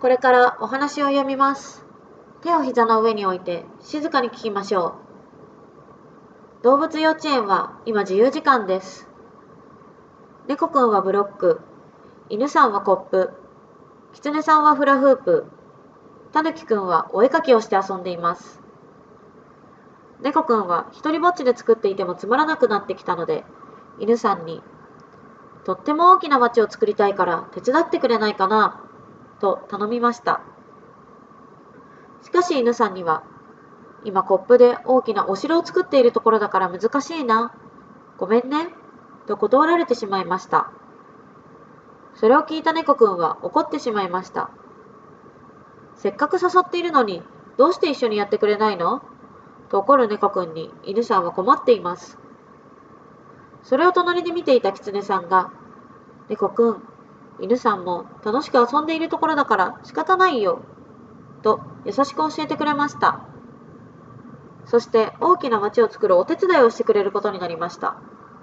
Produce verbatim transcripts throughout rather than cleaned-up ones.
これからお話を読みます。手を膝の上に置いて静かに聞きましょう。動物幼稚園は今自由時間です。猫くんはブロック、犬さんはコップ、キツネさんはフラフープ、タヌキくんはお絵かきをして遊んでいます。猫くんは一人ぼっちで作っていてもつまらなくなってきたので、犬さんに、とっても大きな町を作りたいから手伝ってくれないかな、と頼みました。しかし犬さんには、今コップで大きなお城を作っているところだから難しいな。ごめんね。と断られてしまいました。それを聞いた猫くんは怒ってしまいました。せっかく誘っているのに、どうして一緒にやってくれないの？と怒る猫くんに犬さんは困っています。それを隣で見ていたキツネさんが、猫くん、犬さんも楽しく遊んでいるところだから仕方ないよ。と優しく教えてくれました。そして大きな町を作るお手伝いをしてくれることになりました。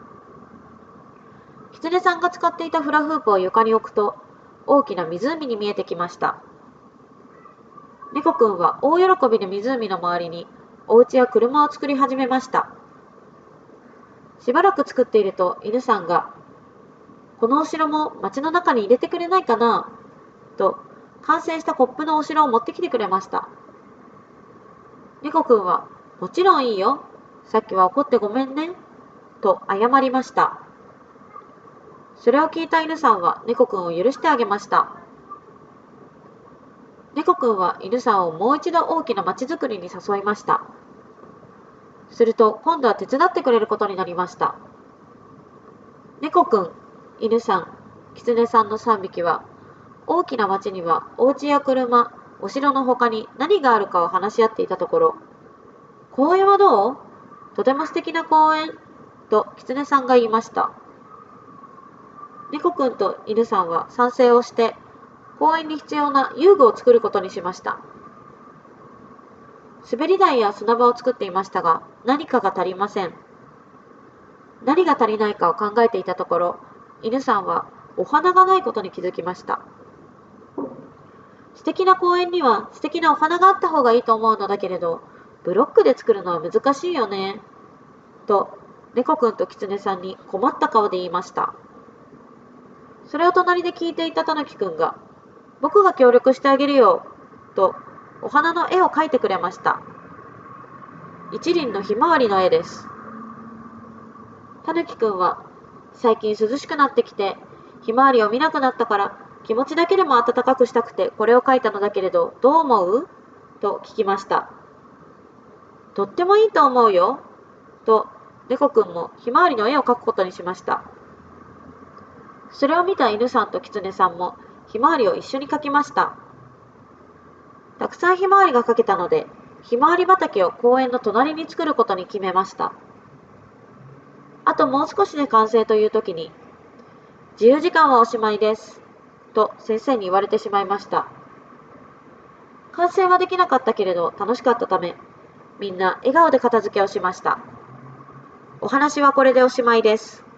キツネさんが使っていたフラフープを床に置くと、大きな湖に見えてきました。猫くんは大喜びで湖の周りにお家や車を作り始めました。しばらく作っていると犬さんが、このお城も町の中に入れてくれないかなと完成したコップのお城を持ってきてくれました。猫くんは、もちろんいいよ。さっきは怒ってごめんね。と謝りました。それを聞いた犬さんは猫くんを許してあげました。猫くんは犬さんをもう一度大きな町づくりに誘いました。すると今度は手伝ってくれることになりました。猫くん、犬さん、キツネさんのさんびきは、大きな町にはお家や車、お城の他に何があるかを話し合っていたところ、公園はどう？とても素敵な公園とキツネさんが言いました。猫くんと犬さんは賛成をして、公園に必要な遊具を作ることにしました。滑り台や砂場を作っていましたが、何かが足りません。何が足りないかを考えていたところ、犬さんはお花がないことに気づきました。素敵な公園には素敵なお花があった方がいいと思うのだけれど、ブロックで作るのは難しいよね。と、猫くんとキツネさんに困った顔で言いました。それを隣で聞いていたタヌキくんが、僕が協力してあげるよ。と、お花の絵を描いてくれました。一輪のひまわりの絵です。タヌキくんは、最近涼しくなってきて、ひまわりを見なくなったから、気持ちだけでも暖かくしたくてこれを描いたのだけれど、どう思う？と聞きました。とってもいいと思うよ。と、猫くんもひまわりの絵を描くことにしました。それを見た犬さんとキツネさんも、ひまわりを一緒に描きました。たくさんひまわりが描けたので、ひまわり畑を公園の隣に作ることに決めました。あともう少しで完成という時に、自由時間はおしまいです。と先生に言われてしまいました。完成はできなかったけれど楽しかったため、みんな笑顔で片付けをしました。お話はこれでおしまいです。